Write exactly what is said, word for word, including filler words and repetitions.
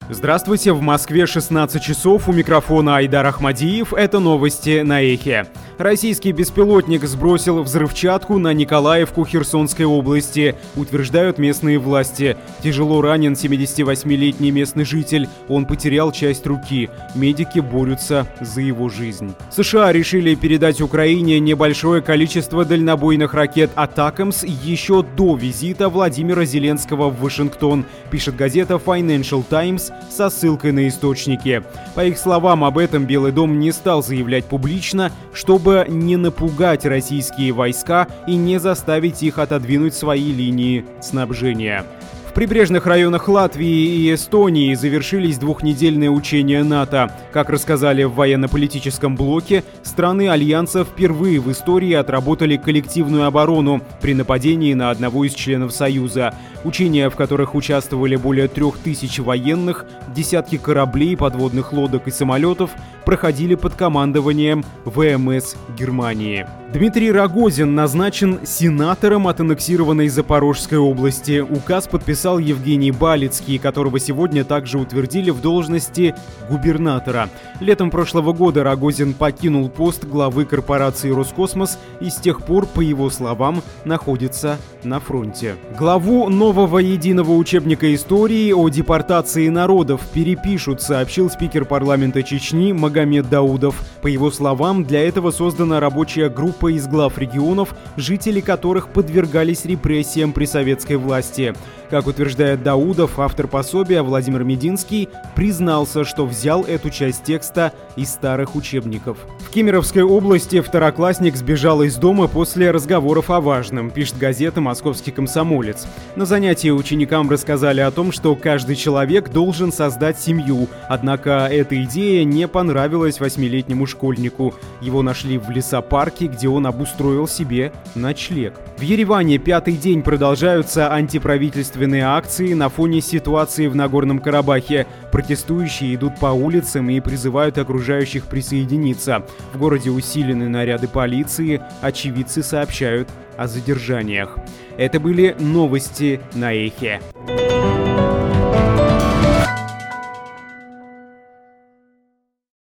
Здравствуйте, в Москве шестнадцать часов, у микрофона Айдар Ахмадиев, это новости на Эхе. Российский беспилотник сбросил взрывчатку на Николаевку Херсонской области, утверждают местные власти. Тяжело ранен семидесятивосьмилетний местный житель, он потерял часть руки. Медики борются за его жизнь. США решили передать Украине небольшое количество дальнобойных ракет «Атакамс» еще до визита Владимира Зеленского в Вашингтон, пишет газета Financial Times со ссылкой на источники. По их словам, об этом Белый дом не стал заявлять публично, чтобы не напугать российские войска и не заставить их отодвинуть свои линии снабжения. В прибрежных районах Латвии и Эстонии завершились двухнедельные учения НАТО. Как рассказали в военно-политическом блоке, страны Альянса впервые в истории отработали коллективную оборону при нападении на одного из членов Союза. Учения, в которых участвовали более трех тысяч военных, десятки кораблей, подводных лодок и самолетов, проходили под командованием ВМС Германии. Дмитрий Рогозин назначен сенатором от аннексированной Запорожской области. Указ подписал Евгений Балицкий, которого сегодня также утвердили в должности губернатора. Летом прошлого года Рогозин покинул пост главы корпорации «Роскосмос» и с тех пор, по его словам, находится на фронте. Главу нового единого учебника истории о депортации народов перепишут, сообщил спикер парламента Чечни Магомед Даудов. По его словам, для этого создана рабочая группа из глав регионов, жители которых подвергались репрессиям при советской власти. Как утверждает Даудов, автор пособия Владимир Мединский признался, что взял эту часть текста из старых учебников. В Кемеровской области второклассник сбежал из дома после разговоров о важном, пишет газета «Московский комсомолец». На занятии ученикам рассказали о том, что каждый человек должен создать семью, однако эта идея не понравилась восьмилетнему школьнику. Его нашли в лесопарке, где он обустроил себе ночлег. В Ереване пятый день продолжаются антиправительственные акции на фоне ситуации в Нагорном Карабахе. Протестующие идут по улицам и призывают окружающих присоединиться. В городе усилены наряды полиции, очевидцы сообщают о задержаниях. Это были новости на Эхе.